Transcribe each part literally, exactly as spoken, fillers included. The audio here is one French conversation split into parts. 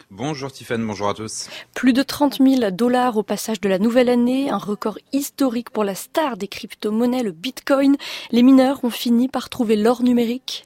Bonjour Tiffaine, bonjour à tous. Plus de trente mille dollars au passage de la nouvelle année, un record historique pour la star des crypto-monnaies, le Bitcoin. Les mineurs ont fini par trouver l'or numérique.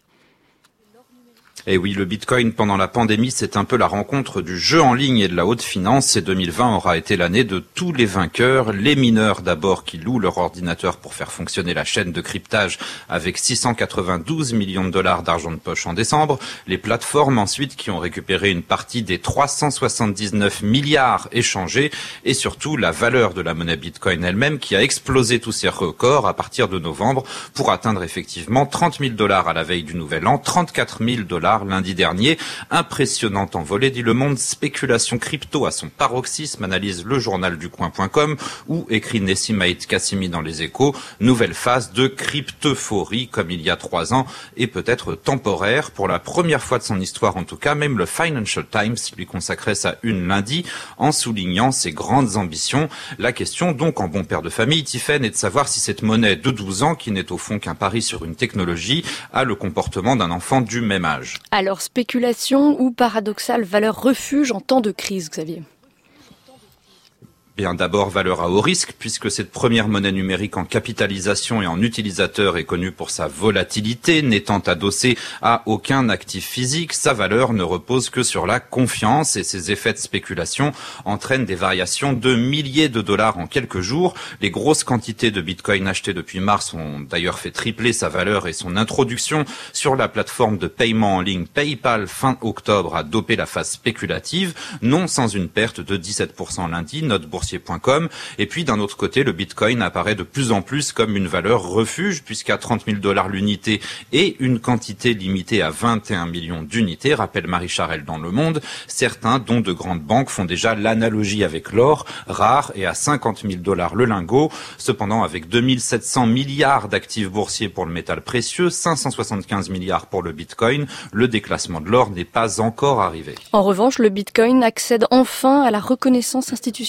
Et oui, le Bitcoin pendant la pandémie, c'est un peu la rencontre du jeu en ligne et de la haute finance. Et deux mille vingt aura été l'année de tous les vainqueurs. Les mineurs d'abord qui louent leur ordinateur pour faire fonctionner la chaîne de cryptage avec six cent quatre-vingt-douze millions de dollars d'argent de poche en décembre. Les plateformes ensuite qui ont récupéré une partie des trois cent soixante-dix-neuf milliards échangés. Et surtout la valeur de la monnaie Bitcoin elle-même qui a explosé tous ses records à partir de novembre pour atteindre effectivement trente mille dollars à la veille du nouvel an, trente-quatre mille dollars lundi dernier. Impressionnant envolée, dit Le Monde. Spéculation crypto à son paroxysme, analyse le journal du coin point com, où écrit Nessim Haït Kassimi dans Les Échos. Nouvelle phase de cryptophorie, comme il y a trois ans, et peut-être temporaire. Pour la première fois de son histoire en tout cas, même le Financial Times lui consacrait sa une lundi, en soulignant ses grandes ambitions. La question donc, en bon père de famille, Tiffaine, est de savoir si cette monnaie de douze ans, qui n'est au fond qu'un pari sur une technologie, a le comportement d'un enfant du même âge. Alors, spéculation ou paradoxale valeur refuge en temps de crise, Xavier ? Bien, d'abord, valeur à haut risque, puisque cette première monnaie numérique en capitalisation et en utilisateur est connue pour sa volatilité, n'étant adossée à aucun actif physique. Sa valeur ne repose que sur la confiance et ses effets de spéculation entraînent des variations de milliers de dollars en quelques jours. Les grosses quantités de Bitcoin achetées depuis mars ont d'ailleurs fait tripler sa valeur et son introduction sur la plateforme de paiement en ligne PayPal fin octobre a dopé la phase spéculative, non sans une perte de dix-sept pour cent lundi, note boursier point com. Et puis d'un autre côté, le Bitcoin apparaît de plus en plus comme une valeur refuge, puisqu'à trente mille dollars l'unité et une quantité limitée à vingt et un millions d'unités, rappelle Marie Charelle dans Le Monde. Certains, dont de grandes banques, font déjà l'analogie avec l'or, rare et à cinquante mille dollars le lingot. Cependant, avec deux mille sept cents milliards d'actifs boursiers pour le métal précieux, cinq cent soixante-quinze milliards pour le Bitcoin, le déclassement de l'or n'est pas encore arrivé. En revanche, le Bitcoin accède enfin à la reconnaissance institutionnelle ?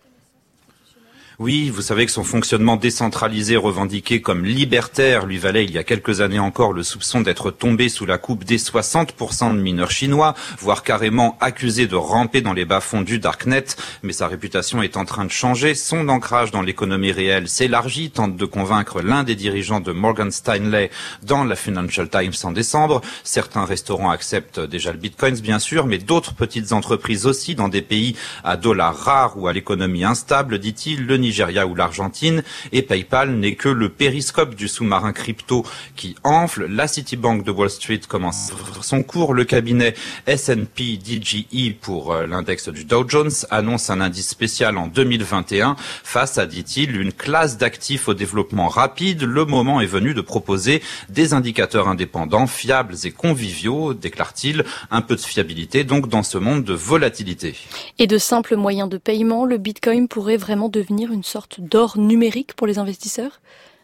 Oui, vous savez que son fonctionnement décentralisé revendiqué comme libertaire lui valait il y a quelques années encore le soupçon d'être tombé sous la coupe des soixante pour cent de mineurs chinois, voire carrément accusé de ramper dans les bas-fonds du Darknet. Mais sa réputation est en train de changer. Son ancrage dans l'économie réelle s'élargit, tente de convaincre l'un des dirigeants de Morgan Stanley dans la Financial Times en décembre. Certains restaurants acceptent déjà le Bitcoin, bien sûr, mais d'autres petites entreprises aussi dans des pays à dollars rares ou à l'économie instable, dit-il. Le Nigeria ou l'Argentine, et PayPal n'est que le périscope du sous-marin crypto qui enfle. La Citibank de Wall Street commence son cours. Le cabinet S and P D J E pour l'index du Dow Jones annonce un indice spécial en deux mille vingt et un face à, dit-il, une classe d'actifs au développement rapide. Le moment est venu de proposer des indicateurs indépendants, fiables et conviviaux, déclare-t-il. Un peu de fiabilité donc dans ce monde de volatilité. Et de simples moyens de paiement, le Bitcoin pourrait vraiment devenir une sorte d'or numérique pour les investisseurs ?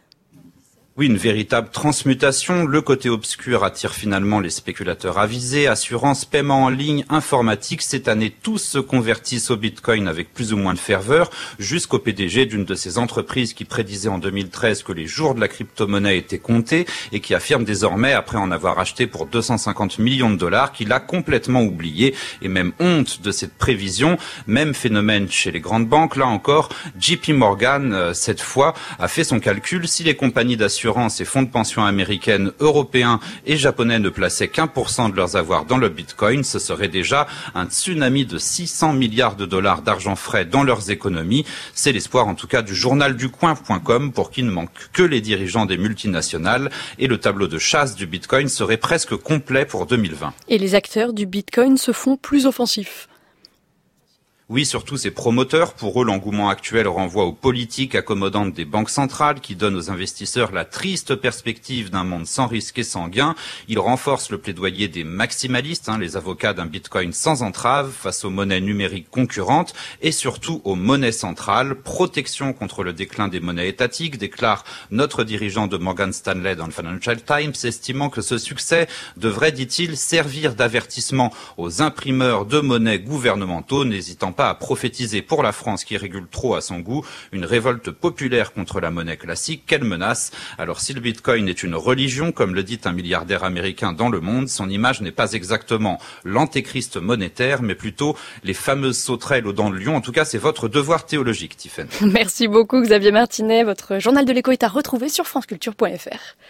Oui, une véritable transmutation. Le côté obscur attire finalement les spéculateurs avisés. Assurance, paiement en ligne, informatique. Cette année, tous se convertissent au Bitcoin avec plus ou moins de ferveur, jusqu'au P D G d'une de ces entreprises qui prédisait en deux mille treize que les jours de la crypto-monnaie étaient comptés et qui affirme désormais, après en avoir acheté pour deux cent cinquante millions de dollars, qu'il a complètement oublié et même honte de cette prévision. Même phénomène chez les grandes banques. Là encore, J P Morgan, euh, cette fois, a fait son calcul. Si les compagnies d'assurance et fonds de pension américaines, européens et japonais ne plaçaient qu'un pour cent de leurs avoirs dans le Bitcoin, ce serait déjà un tsunami de six cents milliards de dollars d'argent frais dans leurs économies. C'est l'espoir en tout cas du journal du coin point com pour qui ne manque que les dirigeants des multinationales, et le tableau de chasse du Bitcoin serait presque complet pour deux mille vingt. Et les acteurs du Bitcoin se font plus offensifs. Oui, surtout ses promoteurs. Pour eux, l'engouement actuel renvoie aux politiques accommodantes des banques centrales qui donnent aux investisseurs la triste perspective d'un monde sans risque et sans gain. Ils renforcent le plaidoyer des maximalistes, hein, les avocats d'un Bitcoin sans entrave face aux monnaies numériques concurrentes et surtout aux monnaies centrales. Protection contre le déclin des monnaies étatiques, déclare notre dirigeant de Morgan Stanley dans le Financial Times, estimant que ce succès devrait, dit-il, servir d'avertissement aux imprimeurs de monnaies gouvernementaux, n'hésitant pas pas à prophétiser pour la France qui régule trop à son goût une révolte populaire contre la monnaie classique qu'elle menace. Alors si le Bitcoin est une religion, comme le dit un milliardaire américain dans Le Monde, son image n'est pas exactement l'antéchrist monétaire, mais plutôt les fameuses sauterelles aux dents de lion. En tout cas, c'est votre devoir théologique, Tiffaine. Merci beaucoup Xavier Martinet. Votre journal de l'écho est à retrouver sur franceculture point f r.